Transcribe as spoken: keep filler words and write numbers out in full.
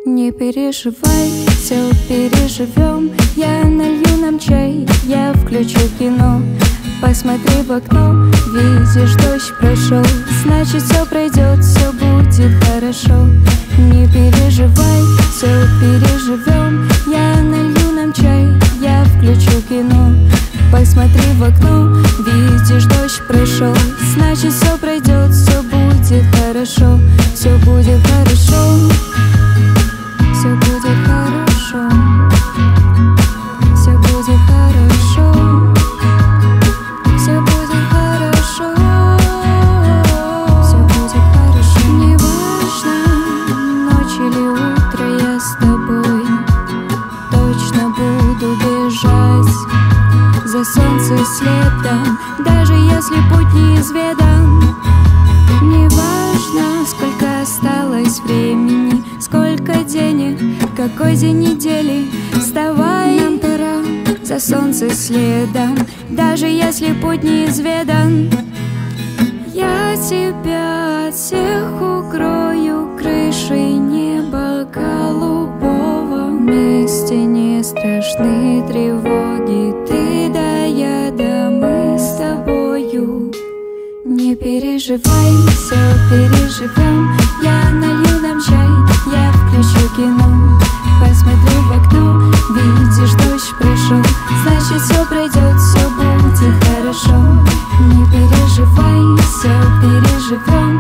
Не переживай, все переживем. Я налью нам чай, я включу кино. Посмотри в окно, видишь, дождь прошел. Значит, все пройдет, все будет хорошо. Не переживай, все переживем. Я налью нам чай, я включу кино. Посмотри в окно, видишь, дождь прошел. Значит, все пройдет, все будет хорошо. Все будет хорошо. Все будет хорошо. Все будет хорошо. Все будет хорошо. Все будет хорошо. Неважно, ночь или утро, я с тобой точно буду бежать за солнце следом, даже если путь неизведан. Неважно, сколько осталось времени, сколько денег, какой день недели. Вставай, нам пора за солнце следом, даже если путь неизведан. Я тебя от всех укрою крышей неба голубого. Вместе не страшны тревоги, ты да я, да мы с тобою. Не переживай, все переживем. Я налью нам чай, я включу кино. Посмотри в окно, видишь, дождь прошел. Значит, все пройдет, все будет хорошо. Не переживай, все переживем.